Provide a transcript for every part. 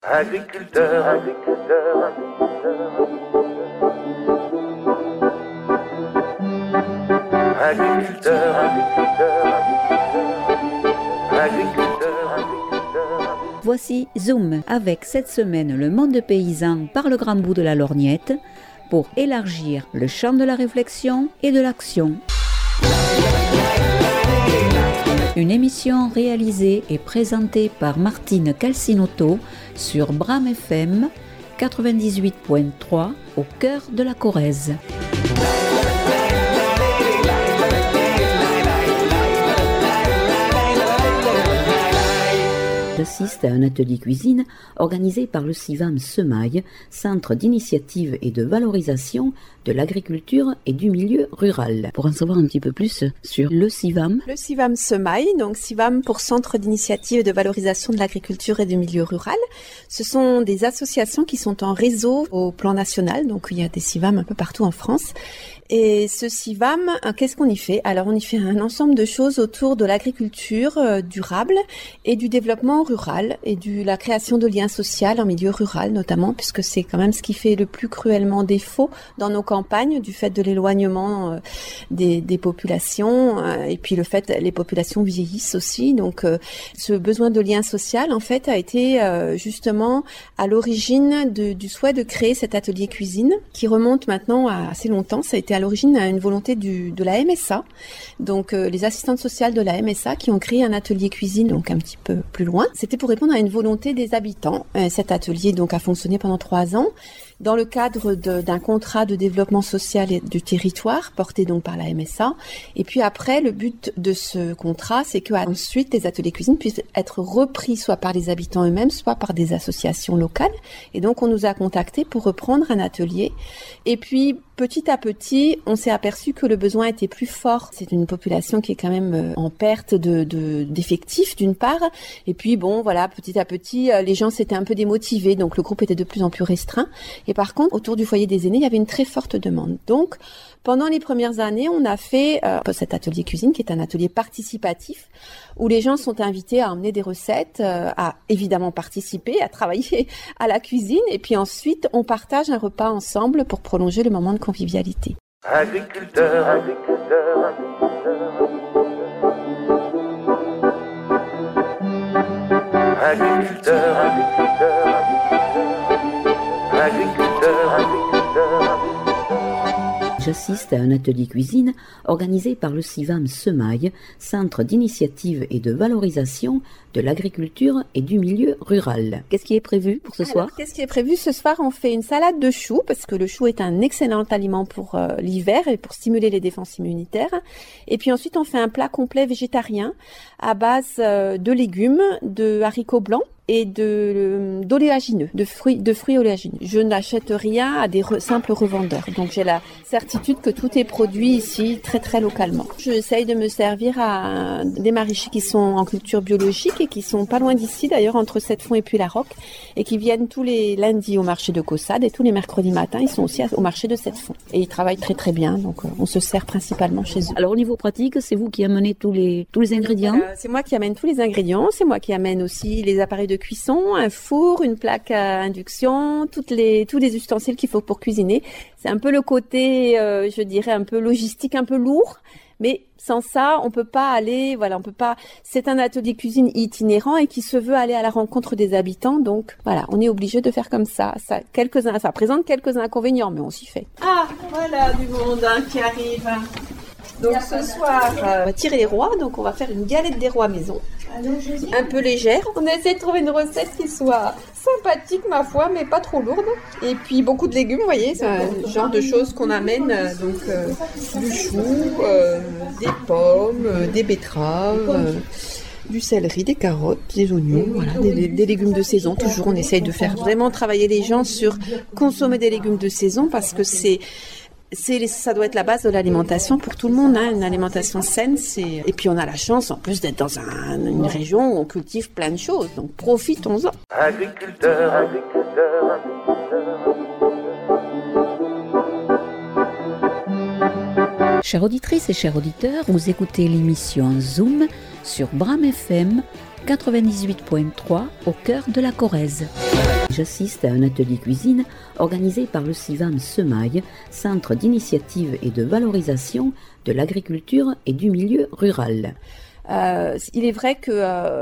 Agriculteur, agriculteur, agriculteur, agriculteur. Voici Zoom avec cette semaine le monde paysan par le grand bout de la lorgnette pour élargir le champ de la réflexion et de l'action. Une émission réalisée et présentée par Martine Calcinotto sur Bram FM 98.3 au cœur de la Corrèze. J'assiste à un atelier cuisine organisé par le CIVAM Semaille, Centre d'initiative et de valorisation de l'agriculture et du milieu rural. Pour en savoir un petit peu plus sur le CIVAM. Le CIVAM Semaille, donc CIVAM pour Centre d'initiative et de valorisation de l'agriculture et du milieu rural. Ce sont des associations qui sont en réseau au plan national, donc il y a des CIVAM un peu partout en France. Et ce CIVAM, qu'est-ce qu'on y fait? Alors on y fait un ensemble de choses autour de l'agriculture durable et du développement rural et de la création de liens sociaux en milieu rural notamment, puisque c'est quand même ce qui fait le plus cruellement défaut dans nos campagnes du fait de l'éloignement des populations et puis le fait les populations vieillissent aussi. Donc ce besoin de lien social en fait a été justement à l'origine du souhait de créer cet atelier cuisine qui remonte maintenant à assez longtemps. Ça a été à l'origine à une volonté de la MSA, donc les assistantes sociales de la MSA qui ont créé un atelier cuisine donc un petit peu plus loin. C'était pour répondre à une volonté des habitants. Cet atelier donc a fonctionné pendant 3 ans dans le cadre d'un contrat de développement social du territoire porté donc par la MSA. Et puis après, le but de ce contrat, c'est que ensuite les ateliers cuisine puissent être repris soit par les habitants eux-mêmes, soit par des associations locales. Et donc on nous a contactés pour reprendre un atelier. Et puis petit à petit, on s'est aperçu que le besoin était plus fort. C'est une population qui est quand même en perte d'effectifs d'une part. Et puis bon, voilà, petit à petit, les gens s'étaient un peu démotivés. Donc le groupe était de plus en plus restreint. Et par contre, autour du foyer des aînés, il y avait une très forte demande. Donc, pendant les premières années, on a fait cet atelier cuisine, qui est un atelier participatif, où les gens sont invités à emmener des recettes, à évidemment participer, à travailler à la cuisine, et puis ensuite, on partage un repas ensemble pour prolonger le moment de convivialité. Agriculteur, agriculteur, agriculteur, agriculteur, agriculteur, agriculteur. J'assiste à un atelier cuisine organisé par le CIVAM Semaille, Centre d'initiative et de valorisation de l'agriculture et du milieu rural. Qu'est-ce qui est prévu pour ce soir? Qu'est-ce qui est prévu ce soir? On fait une salade de choux, parce que le chou est un excellent aliment pour l'hiver et pour stimuler les défenses immunitaires. Et puis ensuite, on fait un plat complet végétarien à base de légumes, de haricots blancs et d'oléagineux, de fruits oléagineux. Je n'achète rien à des simples revendeurs. Donc j'ai la certitude que tout est produit ici très très localement. J'essaye de me servir à des maraîchers qui sont en culture biologique et qui sont pas loin d'ici d'ailleurs, entre Sept-Fonds et Puy-la-Roque, et qui viennent tous les lundis au marché de Caussade et tous les mercredis matins ils sont aussi au marché de Sept-Fonds. Et ils travaillent très très bien, donc on se sert principalement chez eux. Alors au niveau pratique, c'est vous qui amenez tous les ingrédients? C'est moi qui amène tous les ingrédients, c'est moi qui amène aussi les appareils de cuisson, un four, une plaque à induction, tous les ustensiles qu'il faut pour cuisiner. C'est un peu le côté, je dirais, un peu logistique, un peu lourd. Mais sans ça, on peut pas aller, voilà, on peut pas, c'est un atelier cuisine itinérant et qui se veut aller à la rencontre des habitants. Donc, voilà, on est obligé de faire comme ça. Ça présente quelques inconvénients, mais on s'y fait. Ah, voilà du monde qui arrive. Donc ce soir, on va tirer les rois, donc on va faire une galette des rois maison, un peu légère. On a essayé de trouver une recette qui soit sympathique, ma foi, mais pas trop lourde. Et puis beaucoup de légumes, vous voyez, c'est un genre de choses qu'on amène, donc du chou, des pommes, des betteraves, du céleri, des carottes, des oignons, voilà, des légumes de saison. Toujours, on essaye de faire vraiment travailler les gens sur consommer des légumes de saison parce que ça doit être la base de l'alimentation pour tout le monde, hein, une alimentation saine. Et puis on a la chance en plus d'être dans une région où on cultive plein de choses, donc profitons-en. Agriculteur, agriculteur, agriculteur. Chères auditrices et chers auditeurs, vous écoutez l'émission Zoom sur Bram FM 98.3 au cœur de la Corrèze. J'assiste à un atelier cuisine organisé par le CIVAM Semail, Centre d'initiative et de valorisation de l'agriculture et du milieu rural. Il est vrai que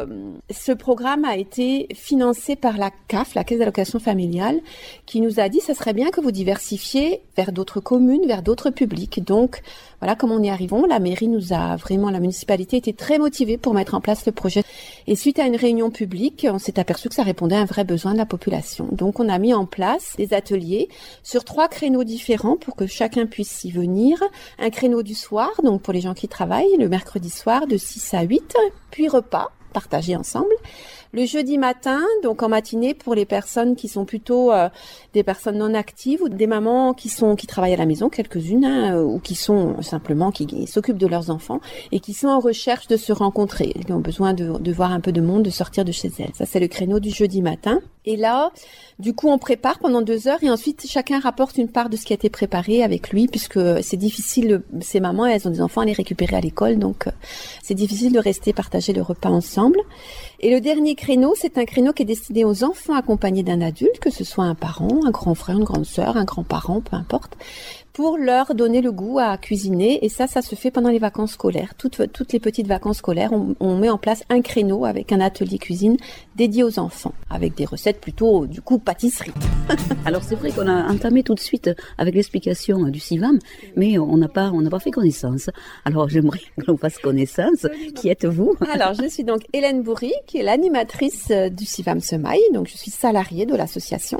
ce programme a été financé par la CAF, la Caisse d'allocation familiale, qui nous a dit ça serait bien que vous diversifiez vers d'autres communes, vers d'autres publics. Donc voilà comment on y arrivons. La municipalité était très motivée pour mettre en place le projet. Et suite à une réunion publique, on s'est aperçu que ça répondait à un vrai besoin de la population. Donc on a mis en place des ateliers sur 3 créneaux différents pour que chacun puisse y venir. Un créneau du soir, donc pour les gens qui travaillent, le mercredi soir de 6 à 8, puis repas partagés ensemble. Le jeudi matin, donc en matinée, pour les personnes qui sont plutôt des personnes non actives ou des mamans qui travaillent à la maison, quelques-unes, ou qui sont simplement qui s'occupent de leurs enfants et qui sont en recherche de se rencontrer, qui ont besoin de voir un peu de monde, de sortir de chez elles. Ça, c'est le créneau du jeudi matin. Et là, du coup, on prépare pendant 2 heures et ensuite chacun rapporte une part de ce qui a été préparé avec lui, puisque c'est difficile. Ces mamans, elles ont des enfants à les récupérer à l'école, donc c'est difficile de rester partager le repas ensemble. Et le dernier créneau, c'est un créneau qui est destiné aux enfants accompagnés d'un adulte, que ce soit un parent, un grand frère, une grande sœur, un grand-parent, peu importe, pour leur donner le goût à cuisiner. Et ça se fait pendant les vacances scolaires. Toutes les petites vacances scolaires, on met en place un créneau avec un atelier cuisine dédié aux enfants, avec des recettes plutôt, du coup, pâtisserie. Alors c'est vrai qu'on a entamé tout de suite avec l'explication du CIVAM, mais on n'a pas fait connaissance. Alors j'aimerais que l'on fasse connaissance. Qui êtes-vous? Alors je suis donc Hélène Bourri, qui est l'animatrice du CIVAM Semail. Donc je suis salariée de l'association.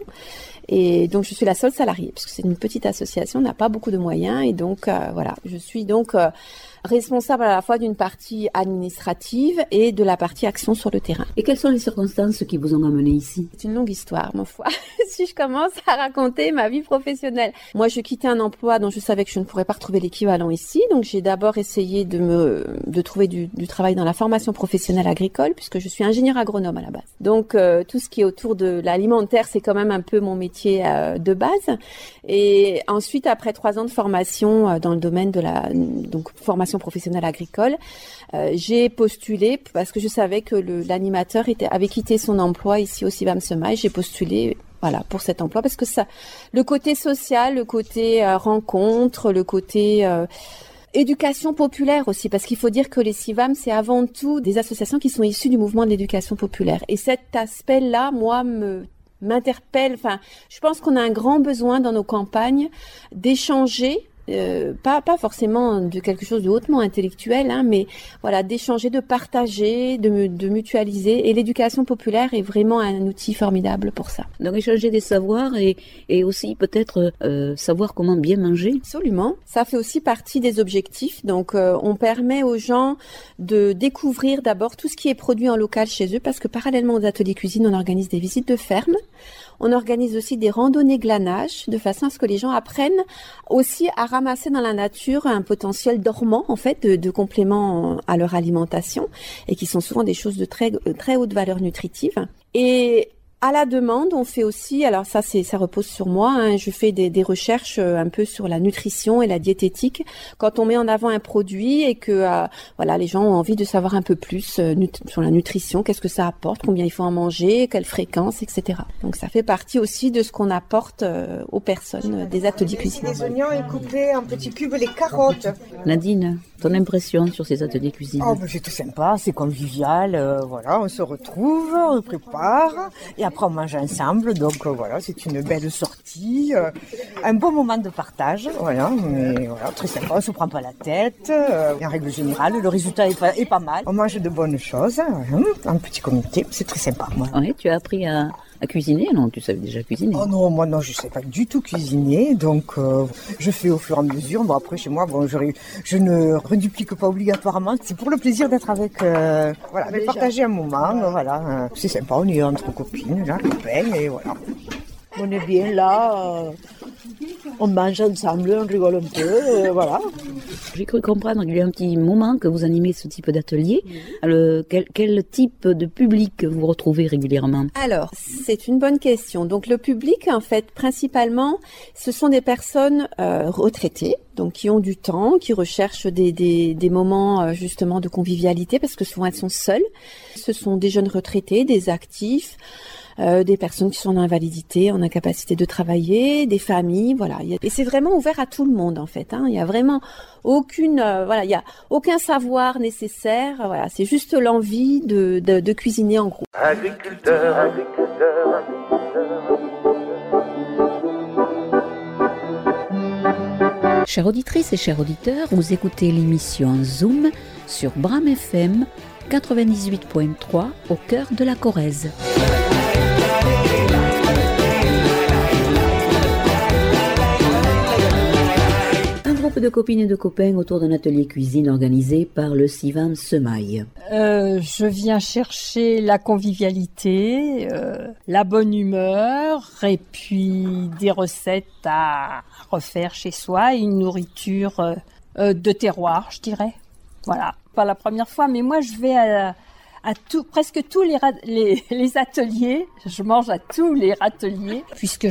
Et donc je suis la seule salariée, puisque c'est une petite association, on n'a pas beaucoup de moyens. Et donc voilà, je suis donc responsable à la fois d'une partie administrative et de la partie action sur le terrain. Et quelles sont les circonstances qui vous ont amené ici? C'est une longue histoire, ma foi. Si je commence à raconter ma vie professionnelle. Moi, je quittais un emploi dont je savais que je ne pourrais pas retrouver l'équivalent ici. Donc, j'ai d'abord essayé de trouver du travail dans la formation professionnelle agricole, puisque je suis ingénieure agronome à la base. Donc, tout ce qui est autour de l'alimentaire, c'est quand même un peu mon métier de base. Et ensuite, après 3 ans de formation dans le domaine de donc formation professionnelle agricole, j'ai postulé parce que je savais que l'animateur avait quitté son emploi ici au CIVAM Semail. J'ai postulé pour cet emploi parce que ça, le côté social, le côté rencontre, le côté éducation populaire aussi, parce qu'il faut dire que les CIVAM, c'est avant tout des associations qui sont issues du mouvement de l'éducation populaire. Et cet aspect-là, moi, m'interpelle. Enfin, je pense qu'on a un grand besoin dans nos campagnes d'échanger. Pas forcément de quelque chose de hautement intellectuel, mais voilà, d'échanger, de partager, de mutualiser. Et l'éducation populaire est vraiment un outil formidable pour ça. Donc échanger des savoirs et aussi peut-être savoir comment bien manger. Absolument. Ça fait aussi partie des objectifs. Donc on permet aux gens de découvrir d'abord tout ce qui est produit en local chez eux, parce que parallèlement aux ateliers cuisine, on organise des visites de ferme. On organise aussi des randonnées glanage, de façon à ce que les gens apprennent aussi à ramasser dans la nature un potentiel dormant, en fait, de compléments à leur alimentation, et qui sont souvent des choses de très haute valeur nutritive. Et à la demande, on fait aussi, alors ça repose sur moi, je fais des recherches un peu sur la nutrition et la diététique. Quand on met en avant un produit et que les gens ont envie de savoir un peu plus sur la nutrition, qu'est-ce que ça apporte, combien il faut en manger, quelle fréquence, etc. Donc ça fait partie aussi de ce qu'on apporte aux personnes des ateliers cuisine. Les oignons et couper en petits cubes les carottes. Nadine, ton impression sur ces ateliers cuisine? C'est tout sympa, c'est convivial, on se retrouve, on prépare et après on mange ensemble, donc c'est une belle sortie, un bon moment de partage, très sympa, on se prend pas la tête, en règle générale le résultat est pas mal, on mange de bonnes choses, en petit comité, c'est très sympa. Oui, tu as appris à cuisiner? Non, tu savais déjà cuisiner? Oh non, moi non, je sais pas du tout cuisiner, donc je fais au fur et à mesure. Bon, après chez moi, je ne reduplique pas obligatoirement. C'est pour le plaisir d'être avec, de partager un moment, c'est sympa, on est entre copines, là, copains, et voilà. On est bien là, on mange ensemble, on rigole un peu, voilà. J'ai cru comprendre qu'il y a un petit moment que vous animez ce type d'atelier. Quel type de public vous retrouvez régulièrement? Alors, c'est une bonne question. Donc, le public, en fait, principalement, ce sont des personnes retraitées, donc qui ont du temps, qui recherchent des moments justement de convivialité, parce que souvent elles sont seules. Ce sont des jeunes retraités, des actifs, des personnes qui sont en invalidité, en incapacité de travailler, des familles, voilà. Et c'est vraiment ouvert à tout le monde en fait. Il y a vraiment il y a aucun savoir nécessaire. Voilà, c'est juste l'envie de cuisiner en groupe. Agriculteur, agriculteur. Chères auditrices et chers auditeurs, vous écoutez l'émission Zoom sur Bram FM 98.3 au cœur de la Corrèze. Un groupe de copines et de copains autour d'un atelier cuisine organisé par le CIVAM Semail. Je viens chercher la convivialité, la bonne humeur et puis des recettes à refaire chez soi et une nourriture de terroir, je dirais. Voilà, pas la première fois, mais moi je vais à presque tous les ateliers. Je mange à tous les râteliers puisque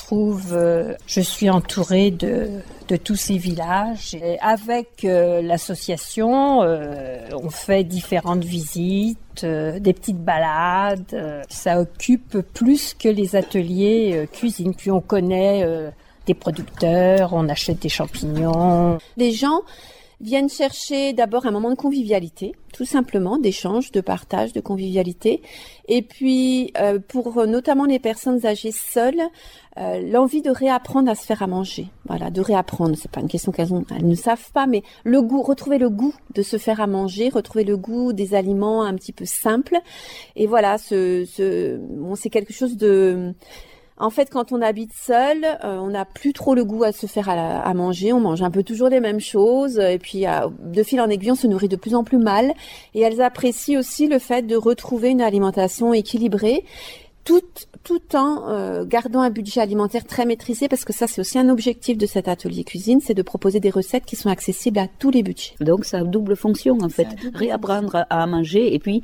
je suis entourée de tous ces villages. Et avec l'association, on fait différentes visites, des petites balades. Ça occupe plus que les ateliers cuisine. Puis on connaît des producteurs, on achète des champignons. Les gens viennent chercher d'abord un moment de convivialité, tout simplement, d'échange, de partage, de convivialité. Et puis, pour notamment les personnes âgées seules, l'envie de réapprendre à se faire à manger. Voilà, de réapprendre. C'est pas une question qu'elles ne savent pas, mais le goût, retrouver le goût de se faire à manger, retrouver le goût des aliments un petit peu simples. Et voilà, c'est quelque chose de... En fait, quand on habite seul, on n'a plus trop le goût à se faire à manger. On mange un peu toujours les mêmes choses. Et puis, de fil en aiguille, on se nourrit de plus en plus mal. Et elles apprécient aussi le fait de retrouver une alimentation équilibrée, tout en gardant un budget alimentaire très maîtrisé, parce que ça, c'est aussi un objectif de cet atelier cuisine, c'est de proposer des recettes qui sont accessibles à tous les budgets. Donc, ça a double fonction, en fait. Réapprendre à manger et puis,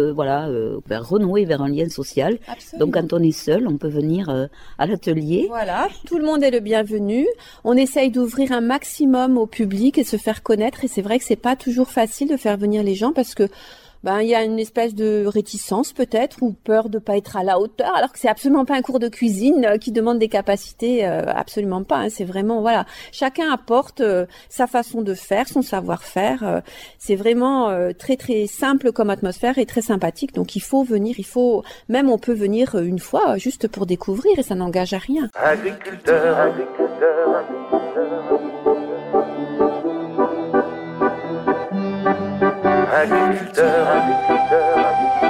renouer vers un lien social. Absolument. Donc, quand on est seul, on peut venir à l'atelier. Voilà, tout le monde est le bienvenu. On essaye d'ouvrir un maximum au public et se faire connaître. Et c'est vrai que c'est pas toujours facile de faire venir les gens parce que il y a une espèce de réticence peut-être ou peur de pas être à la hauteur, alors que c'est absolument pas un cours de cuisine qui demande des capacités, absolument pas. C'est vraiment, voilà, chacun apporte sa façon de faire, son savoir-faire. C'est vraiment très très simple comme atmosphère et très sympathique. Donc il faut venir, on peut venir une fois juste pour découvrir et ça n'engage à rien. Agriculteur, agriculteur, agriculteur. Agriculteur, agriculteur,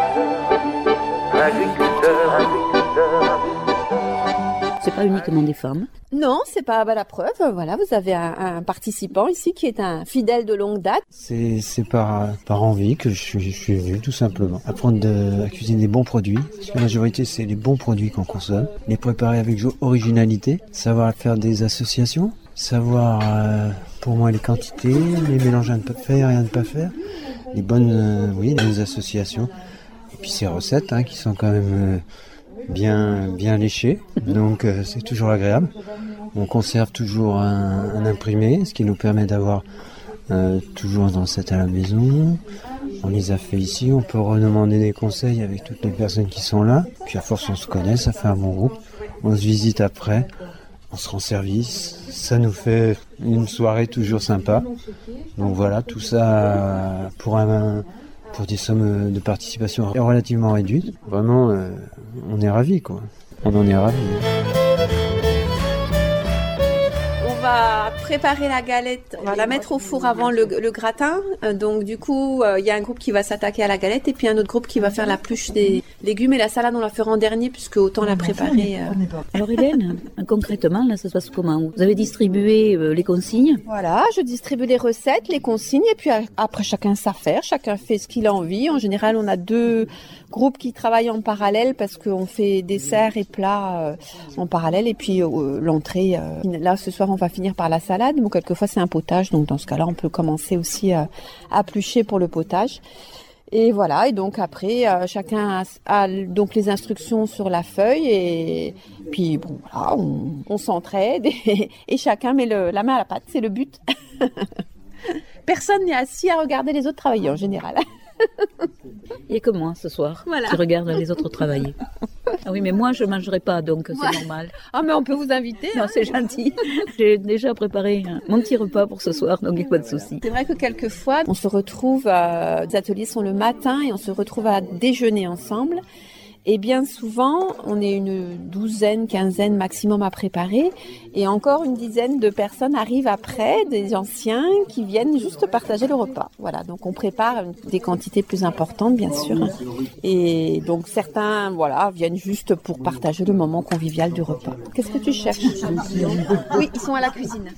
agriculteur, agriculteur. C'est pas uniquement des femmes. Non, c'est pas la preuve. Voilà, vous avez un participant ici qui est un fidèle de longue date. C'est par envie que je suis venu, tout simplement. Apprendre à cuisiner des bons produits. Parce que la majorité, c'est les bons produits qu'on consomme. Les préparer avec originalité. Savoir faire des associations. Savoir, pour moi, les quantités, les mélanges à ne pas faire et à ne pas faire. Les bonnes, les associations. Et puis ces recettes, qui sont quand même bien léchées. Donc c'est toujours agréable. On conserve toujours un imprimé, ce qui nous permet d'avoir toujours une recette à la maison. On les a fait ici, on peut redemander des conseils avec toutes les personnes qui sont là. Puis à force on se connaît, ça fait un bon groupe. On se visite après, on se rend service. Ça nous fait une soirée toujours sympa. Donc voilà, tout ça pour des sommes de participation relativement réduites. Vraiment, on est ravis, quoi. On en est ravis. On va préparer la galette, on va la mettre au four avant le gratin. Donc du coup, il y a un groupe qui va s'attaquer à la galette et puis un autre groupe qui va faire l'épluche légumes et la salade, on la fera en dernier puisque autant la préparer. Alors Hélène, concrètement, là, ça se passe comment? Vous avez distribué les consignes? Voilà, je distribue les recettes, les consignes et puis après chacun sa affaire, chacun fait ce qu'il a envie. En général, on a 2 groupes qui travaillent en parallèle parce qu'on fait dessert et plats en parallèle et puis l'entrée. Là, ce soir, on va finir par la salade, mais quelquefois c'est un potage, donc dans ce cas-là, on peut commencer aussi à éplucher pour le potage. Et voilà, et donc après, chacun a donc les instructions sur la feuille et puis bon, voilà, on s'entraide et chacun met la main à la pâte, c'est le but. Personne n'est assis à regarder les autres travailler en général. Il n'y a que moi ce soir Voilà. qui regarde les autres travailler. Ah oui, mais moi je ne mangerai pas, donc c'est normal. Ah mais on peut vous inviter. Non, c'est gentil. J'ai déjà préparé mon petit repas pour ce soir, donc il n'y a pas de souci. C'est vrai que quelquefois, on se retrouve, les ateliers sont le matin et on se retrouve à déjeuner ensemble. Et bien souvent, on est une 12aine, 15aine maximum à préparer. Et encore une dizaine de personnes arrivent après, des anciens qui viennent juste partager le repas. Voilà, donc on prépare des quantités plus importantes, bien sûr. Et donc certains, voilà, viennent juste pour partager le moment convivial du repas. Qu'est-ce que tu cherches? Oui, ils sont à la cuisine.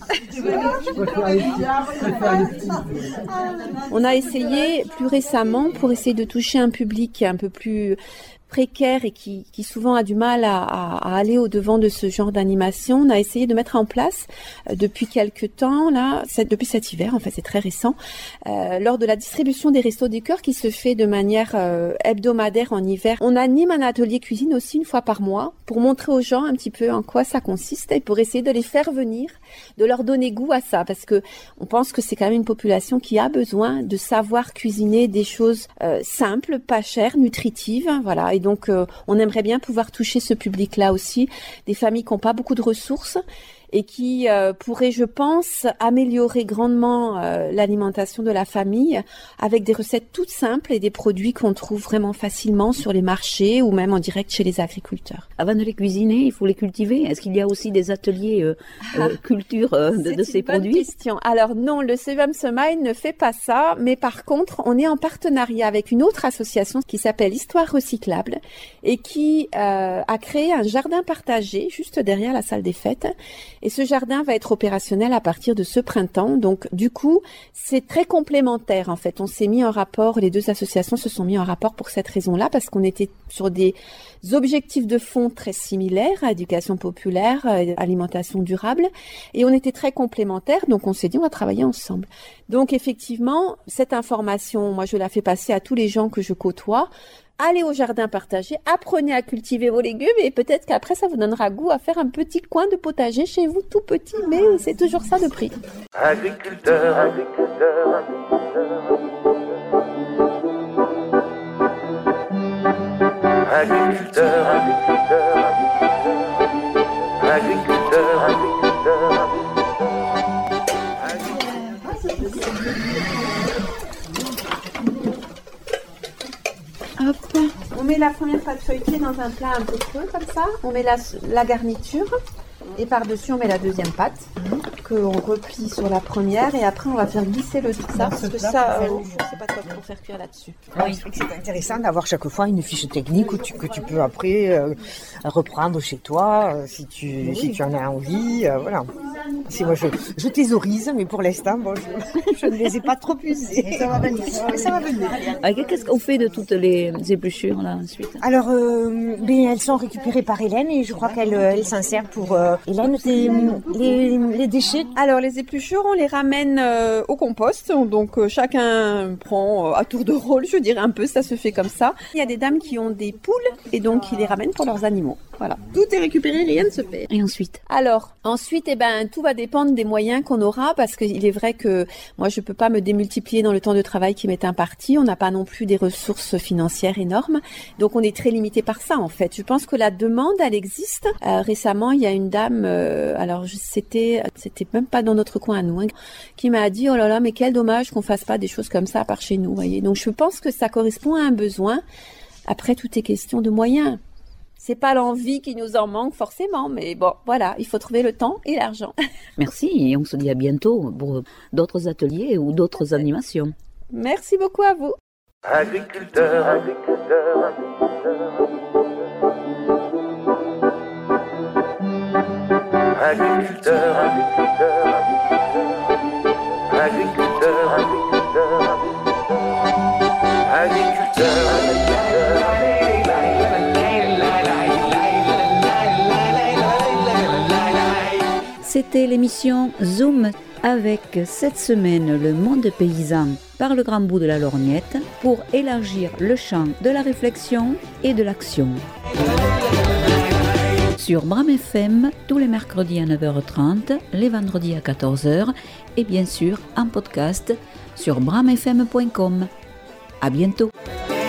On a essayé plus récemment pour essayer de toucher un public un peu plus précaire et qui souvent a du mal à aller au-devant de ce genre d'animation. On a essayé de mettre en place depuis quelques temps, là, depuis cet hiver, en fait, c'est très récent, lors de la distribution des Restos du Cœur qui se fait de manière hebdomadaire en hiver. On anime un atelier cuisine aussi une fois par mois pour montrer aux gens un petit peu en quoi ça consiste et pour essayer de les faire venir, de leur donner goût à ça, parce que on pense que c'est quand même une population qui a besoin de savoir cuisiner des choses simples, pas chères, nutritives, voilà. Et donc, on aimerait bien pouvoir toucher ce public-là aussi, des familles qui n'ont pas beaucoup de ressources et qui pourraient, je pense, améliorer grandement l'alimentation de la famille avec des recettes toutes simples et des produits qu'on trouve vraiment facilement sur les marchés ou même en direct chez les agriculteurs. Avant de les cuisiner, il faut les cultiver. Est-ce qu'il y a aussi des ateliers culture de ces produits? C'est une bonne question. Alors non, le CEVAM Semaille ne fait pas ça, mais par contre, on est en partenariat avec une autre association qui s'appelle Histoire Recyclable et qui a créé un jardin partagé juste derrière la salle des fêtes. Et ce jardin va être opérationnel à partir de ce printemps. Donc, du coup, c'est très complémentaire, en fait. On s'est mis en rapport, les 2 associations se sont mis en rapport pour cette raison-là, parce qu'on était sur des objectifs de fond très similaires, éducation populaire, alimentation durable, et on était très complémentaires. Donc, on s'est dit, on va travailler ensemble. Donc, effectivement, cette information, moi, je la fais passer à tous les gens que je côtoie. Allez au jardin partagé, apprenez à cultiver vos légumes et peut-être qu'après ça vous donnera goût à faire un petit coin de potager chez vous tout petit, mais c'est toujours ça de prix. Agriculteur, agriculteur, agriculteur, agriculteur, agriculteur, agriculteur, agriculteur. Hop. On met la première pâte feuilletée dans un plat un peu creux comme ça. On met la garniture et par-dessus on met la deuxième pâte qu'on replie sur la première et après on va faire glisser le tout ça parce que ça, au fond, c'est pas top pour faire cuire là-dessus. Oui, c'est intéressant d'avoir chaque fois une fiche technique que tu peux après reprendre chez toi si tu en as envie. Voilà. Si moi je thésaurise, mais pour l'instant, bon, je ne les ai pas trop usées. Ça va venir. Ça va venir. Qu'est-ce qu'on fait de toutes les épluchures là ensuite? Alors, elles sont récupérées par Hélène et je crois qu'elle s'en sert pour Hélène. Les déchets. Alors les épluchures, on les ramène au compost. Donc chacun prend à tour de rôle, je dirais un peu, ça se fait comme ça. Il y a des dames qui ont des poules et donc ils les ramènent pour leurs animaux. Voilà. Tout est récupéré, rien ne se perd. Et ensuite? Alors, ensuite, tout va dépendre des moyens qu'on aura parce qu'il est vrai que moi, je peux pas me démultiplier dans le temps de travail qui m'est imparti. On n'a pas non plus des ressources financières énormes. Donc, on est très limité par ça, en fait. Je pense que la demande, elle existe. Récemment, il y a une dame, c'était même pas dans notre coin à nous, qui m'a dit, oh là là, mais quel dommage qu'on fasse pas des choses comme ça par chez nous, voyez. Donc, je pense que ça correspond à un besoin. Après, tout est question de moyens. C'est pas l'envie qui nous en manque forcément, mais bon, voilà, il faut trouver le temps et l'argent. Merci, et on se dit à bientôt pour d'autres ateliers ou d'autres animations. Merci beaucoup à vous. Agriculteur, agriculteur, agriculteur. agriculteur, agriculteur, agriculteur, C'était l'émission Zoom avec cette semaine le monde paysan par le grand bout de la lorgnette pour élargir le champ de la réflexion et de l'action. Sur Bram FM, tous les mercredis à 9h30, les vendredis à 14h et bien sûr en podcast sur bramfm.com. À bientôt.